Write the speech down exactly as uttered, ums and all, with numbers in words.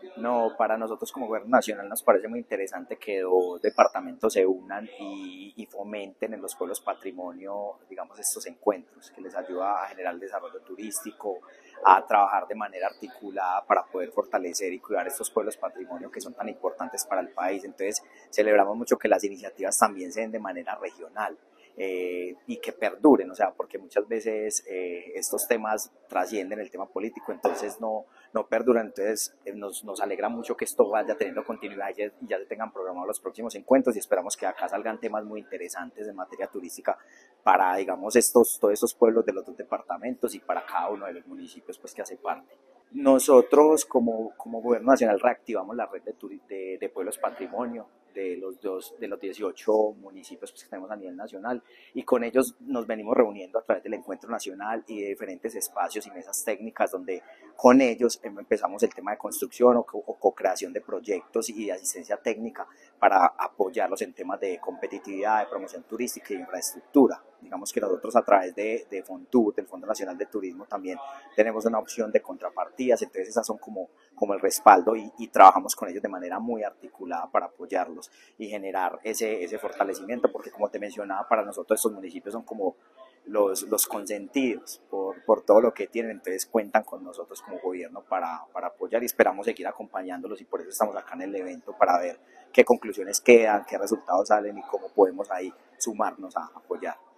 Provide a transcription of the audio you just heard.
No, para nosotros como gobierno nacional nos parece muy interesante que dos departamentos se unan y, y fomenten en los pueblos patrimonio, digamos, estos encuentros, que les ayuda a generar desarrollo turístico, a trabajar de manera articulada para poder fortalecer y cuidar estos pueblos patrimonio que son tan importantes para el país. Entonces, celebramos mucho que las iniciativas también se den de manera regional. Eh, y que perduren, o sea, porque muchas veces eh, estos temas trascienden el tema político, entonces no, no perduran, entonces eh, nos, nos alegra mucho que esto vaya teniendo continuidad y ya, ya se tengan programados los próximos encuentros y esperamos que acá salgan temas muy interesantes en materia turística para, digamos, estos, todos estos pueblos de los dos departamentos y para cada uno de los municipios pues que hace parte. Nosotros como, como gobierno nacional reactivamos la red de, de, de pueblos patrimonio de los, dos, de los dieciocho municipios pues, que tenemos a nivel nacional y con ellos nos venimos reuniendo a través del encuentro nacional y de diferentes espacios y mesas técnicas donde con ellos empezamos el tema de construcción o, o co-creación de proyectos y de asistencia técnica para apoyarlos en temas de competitividad, de promoción turística y de infraestructura. Digamos que nosotros a través de, de FONTUR, del Fondo Nacional de Turismo, también tenemos una opción de contrapartidas, entonces esas son como, como el respaldo y, y trabajamos con ellos de manera muy articulada para apoyarlos y generar ese, ese fortalecimiento, porque como te mencionaba, para nosotros estos municipios son como los, los consentidos por, por todo lo que tienen, entonces cuentan con nosotros como gobierno para, para apoyar y esperamos seguir acompañándolos y por eso estamos acá en el evento para ver qué conclusiones quedan, qué resultados salen y cómo podemos ahí sumarnos a apoyar.